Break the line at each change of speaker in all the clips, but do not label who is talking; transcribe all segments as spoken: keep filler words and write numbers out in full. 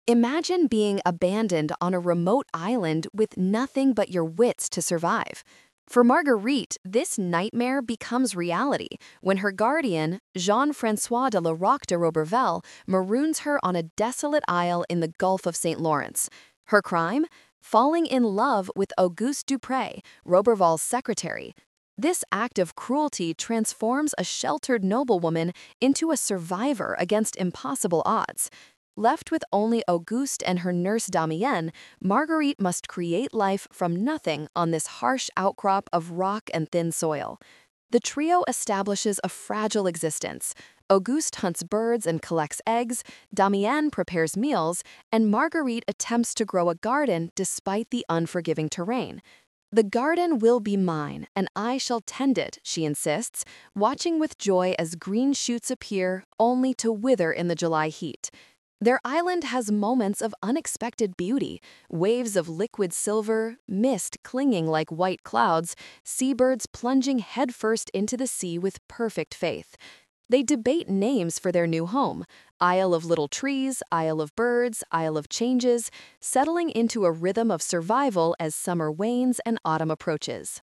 Imagine being abandoned on a remote island with nothing but your wits to survive. For Marguerite, this nightmare becomes reality when her guardian, Jean-François de la Roque de Roberval, maroons her on a desolate isle in the Gulf of Saint Lawrence. Her crime? Falling in love with Auguste Dupre, Roberval's secretary. This act of cruelty transforms a sheltered noblewoman into a survivor against impossible odds. Left with only Auguste and her nurse Damienne, Marguerite must create life from nothing on this harsh outcrop of rock and thin soil. The trio establishes a fragile existence. Auguste hunts birds and collects eggs, Damienne prepares meals, and Marguerite attempts to grow a garden despite the unforgiving terrain. "The garden will be mine, and I shall tend it," she insists, watching with joy as green shoots appear, only to wither in the July heat. Their island has moments of unexpected beauty, waves of liquid silver, mist clinging like white clouds, seabirds plunging headfirst into the sea with perfect faith. They debate names for their new home: Isle of Little Trees, Isle of Birds, Isle of Changes, settling into a rhythm of survival as summer wanes and autumn approaches.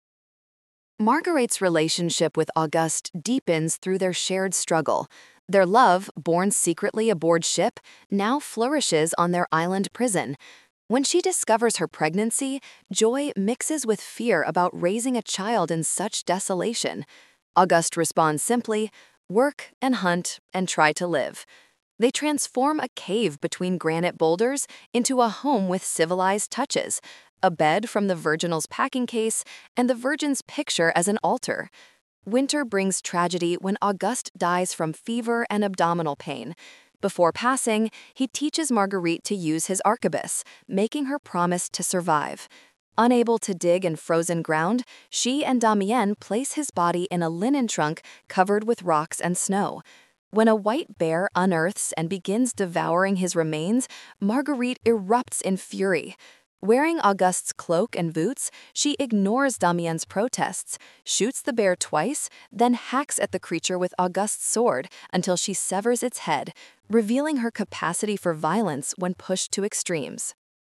Marguerite's relationship with Auguste deepens through their shared struggle. Their love, born secretly aboard ship, now flourishes on their island prison. When she discovers her pregnancy, joy mixes with fear about raising a child in such desolation. Auguste responds simply, "Work and hunt and try to live." They transform a cave between granite boulders into a home with civilized touches, a bed from the virginal's packing case, and the virgin's picture as an altar. Winter brings tragedy when Auguste dies from fever and abdominal pain. Before passing, he teaches Marguerite to use his arquebus, making her promise to survive. Unable to dig in frozen ground, she and Damienne place his body in a linen trunk covered with rocks and snow. When a white bear unearths and begins devouring his remains, Marguerite erupts in fury. Wearing Auguste's cloak and boots, she ignores Damienne's protests, shoots the bear twice, then hacks at the creature with Auguste's sword until she severs its head, revealing her capacity for violence when pushed to extremes.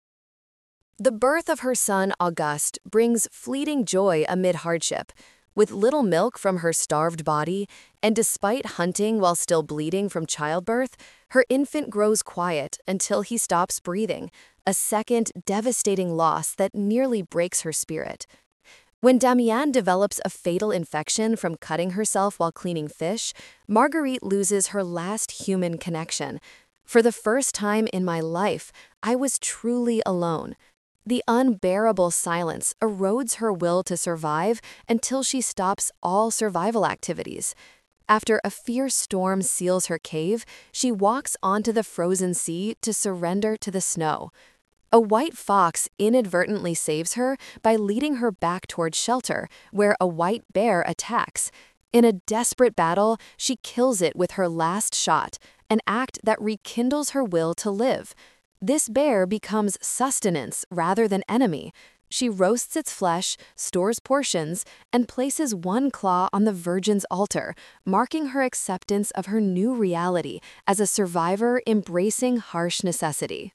The birth of her son, Auguste, brings fleeting joy amid hardship. With little milk from her starved body, and despite hunting while still bleeding from childbirth, her infant grows quiet until he stops breathing, a second devastating loss that nearly breaks her spirit. When Damienne develops a fatal infection from cutting herself while cleaning fish, Marguerite loses her last human connection. "For the first time in my life, I was truly alone." The unbearable silence erodes her will to survive until she stops all survival activities. After a fierce storm seals her cave, she walks onto the frozen sea to surrender to the snow. A white fox inadvertently saves her by leading her back toward shelter, where a white bear attacks. In a desperate battle, she kills it with her last shot, an act that rekindles her will to live. This bear becomes sustenance rather than enemy. She roasts its flesh, stores portions, and places one claw on the Virgin's altar, marking her acceptance of her new reality as a survivor embracing harsh necessity.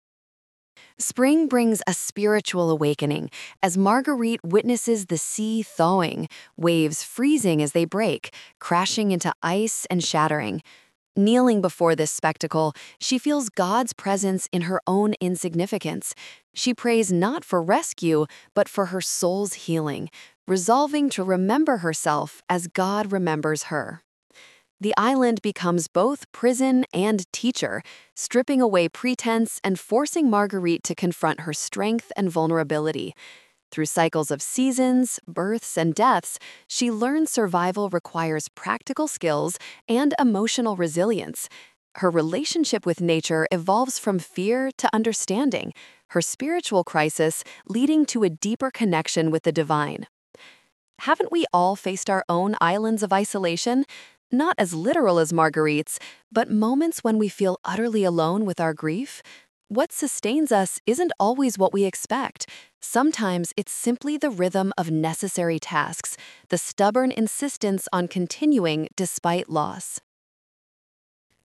Spring brings a spiritual awakening as Marguerite witnesses the sea thawing, waves freezing as they break, crashing into ice and shattering. Kneeling before this spectacle, she feels God's presence in her own insignificance. She prays not for rescue, but for her soul's healing, resolving to remember herself as God remembers her. The island becomes both prison and teacher, stripping away pretense and forcing Marguerite to confront her strength and vulnerability. Through cycles of seasons, births, and deaths, she learns survival requires practical skills and emotional resilience. Her relationship with nature evolves from fear to understanding, her spiritual crisis leading to a deeper connection with the divine. Haven't we all faced our own islands of isolation? Not as literal as Marguerite's, but moments when we feel utterly alone with our grief? What sustains us isn't always what we expect. Sometimes it's simply the rhythm of necessary tasks, the stubborn insistence on continuing despite loss.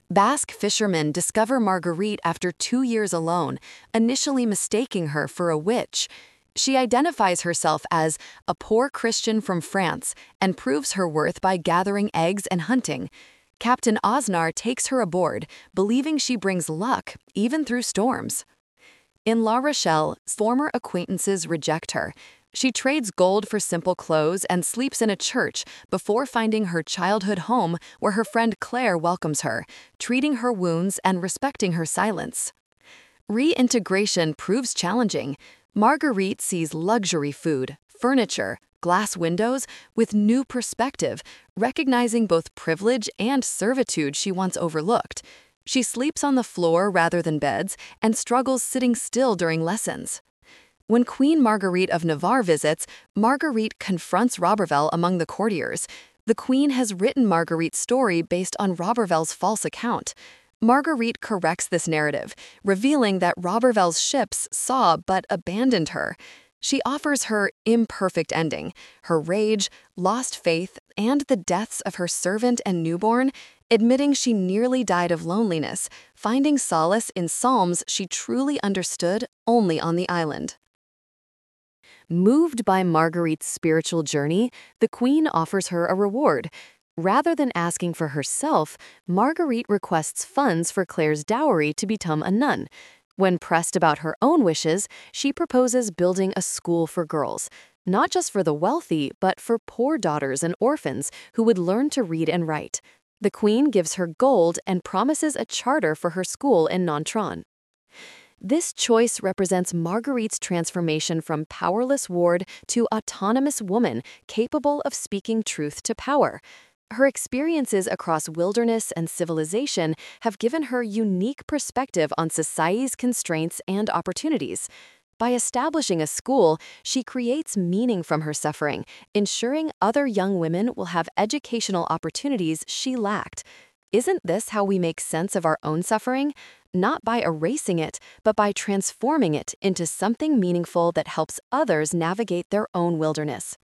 Basque fishermen discover Marguerite after two years alone, initially mistaking her for a witch. She identifies herself as a poor Christian from France and proves her worth by gathering eggs and hunting. Captain Osnar takes her aboard, believing she brings luck, even through storms. In La Rochelle, former acquaintances reject her. She trades gold for simple clothes and sleeps in a church before finding her childhood home where her friend Claire welcomes her, treating her wounds and respecting her silence. Reintegration proves challenging. Marguerite sees luxury food, furniture, glass windows with new perspective, recognizing both privilege and servitude she once overlooked. She sleeps on the floor rather than beds and struggles sitting still during lessons. When Queen Marguerite of Navarre visits, Marguerite confronts Roberval among the courtiers. The queen has written Marguerite's story based on Roberval's false account. Marguerite corrects this narrative, revealing that Roberval's ships saw but abandoned her. She offers her imperfect ending, her rage, lost faith, and the deaths of her servant and newborn, admitting she nearly died of loneliness, finding solace in psalms she truly understood only on the island. Moved by Marguerite's spiritual journey, the queen offers her a reward. Rather than asking for herself, Marguerite requests funds for Claire's dowry to become a nun. When pressed about her own wishes, she proposes building a school for girls, not just for the wealthy, but for poor daughters and orphans who would learn to read and write. The queen gives her gold and promises a charter for her school in Nontron. This choice represents Marguerite's transformation from powerless ward to autonomous woman capable of speaking truth to power. Her experiences across wilderness and civilization have given her unique perspective on society's constraints and opportunities. By establishing a school, she creates meaning from her suffering, ensuring other young women will have educational opportunities she lacked. Isn't this how we make sense of our own suffering? Not by erasing it, but by transforming it into something meaningful that helps others navigate their own wilderness.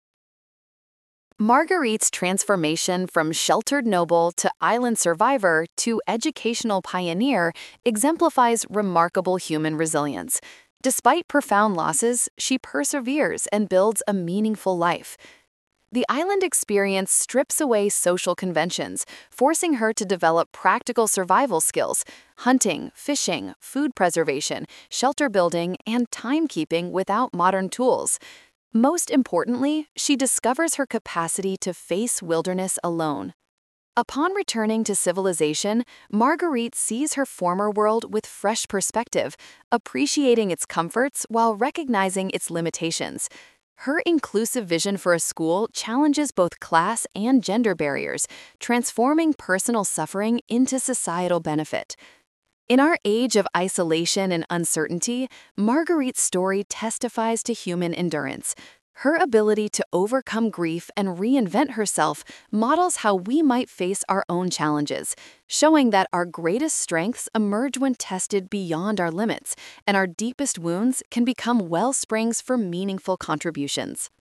Marguerite's transformation from sheltered noble to island survivor to educational pioneer exemplifies remarkable human resilience. Despite profound losses, she perseveres and builds a meaningful life. The island experience strips away social conventions, forcing her to develop practical survival skills: hunting, fishing, food preservation, shelter building, and timekeeping without modern tools. Most importantly, she discovers her capacity to face wilderness alone. Upon returning to civilization, Marguerite sees her former world with fresh perspective, appreciating its comforts while recognizing its limitations. Her inclusive vision for a school challenges both class and gender barriers, transforming personal suffering into societal benefit. In our age of isolation and uncertainty, Marguerite's story testifies to human endurance. Her ability to overcome grief and reinvent herself models how we might face our own challenges, showing that our greatest strengths emerge when tested beyond our limits, and our deepest wounds can become well springs for meaningful contributions.